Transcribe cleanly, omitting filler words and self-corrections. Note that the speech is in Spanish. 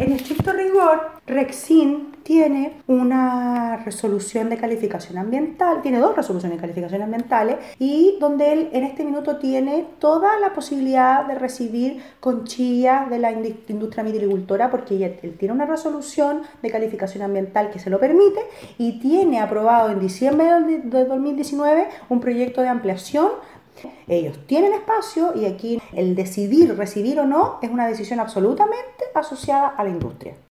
En estricto rigor, Rexin tiene una resolución de calificación ambiental, tiene 2 resoluciones de calificación ambientales y donde él en este minuto tiene toda la posibilidad de recibir conchillas de la industria mitilicultora porque él tiene una resolución de calificación ambiental que se lo permite y tiene aprobado en diciembre de 2019 un proyecto de ampliación. Ellos tienen espacio y aquí el decidir recibir o no es una decisión absolutamente asociada a la industria.